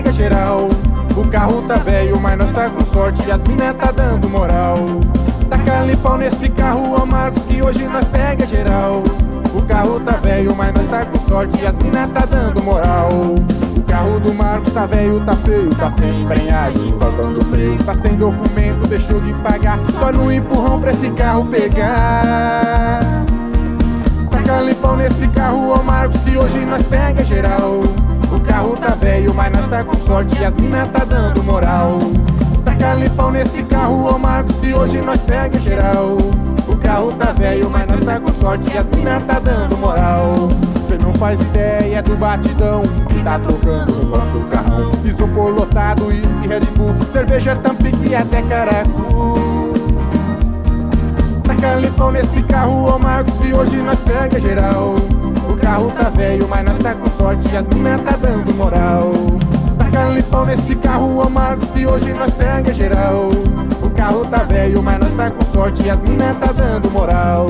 pega geral. O carro tá velho, mas nós tá com sorte e as mina tá dando moral. Taca-lhe pau nesse carro, ó Marcos, que hoje nós pega geral. O carro tá velho, mas nós tá com sorte e as mina tá dando moral. O carro do Marcos tá velho, tá feio, tá sem embreagem, faltando freio, tá sem documento, deixou de pagar, só no empurrão pra esse carro pegar. Taca-lhe pau nesse carro, ó Marcos, que hoje nós pega geral. O carro tá velho, mas nós tá com sorte e as mina tá dando moral. Taca-lhe pau nesse carro, ó Marcos, que hoje nós pega geral. O carro tá velho, mas nós tá com sorte e as mina tá dando moral. Cê não faz ideia do batidão que tá trocando o nosso carrão. Isopor lotado, uísque, Red Bull, cerveja, Tampico e até caracu. Taca-lhe pau nesse carro, ó Marcos, que hoje nós pega geral. O carro tá velho, mas nós tá com sorte e as mina tá dando moral. Taca-lhe pau nesse carro, ó Marcos, que hoje nós pega geral. O carro tá velho, mas nós tá com sorte e as mina tá dando moral.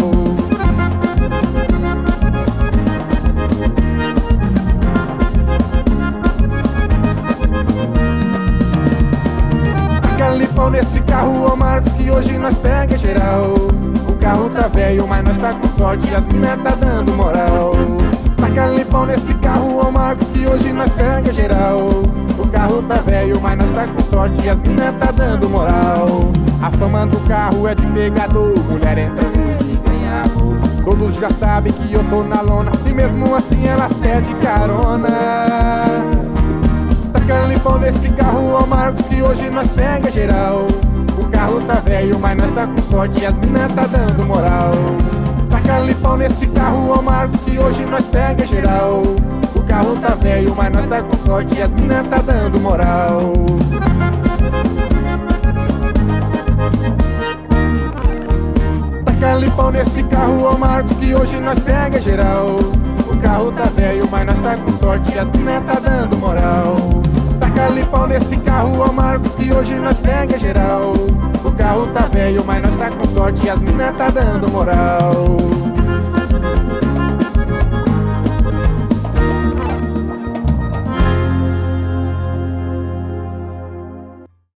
Taca-lhe pau nesse carro, ó Marcos, que hoje nós pega geral. O carro tá velho, mas nós tá com sorte e as mina tá dando moral. Taca-lhe pau nesse carro, ó Marcos, que hoje nós pega geral. O carro tá velho, mas nós tá com sorte e as mina tá dando moral. A fama do carro é de pegador, mulher entrando e ganha amor. Todos já sabem que eu tô na lona e mesmo assim elas pedem carona. Taca-lhe pau nesse carro, ó Marcos, que hoje nós pega geral. O carro tá velho, mas nós tá com sorte e as mina tá dando moral. Taca-lhe pau nesse carro, ó Marcos, que hoje nós pega geral. O carro tá velho, mas nós tá com sorte e as mina tá dando moral. Taca-lhe pau nesse carro, ó Marcos, que hoje nós pega geral. O carro tá velho, mas nós tá com sorte e as mina tá dando moral. Taca-lhe pau nesse carro, ó Marcos, que hoje nós pega geral. O carro tá velho, mas nós tá com sorte e as mina tá dando moral.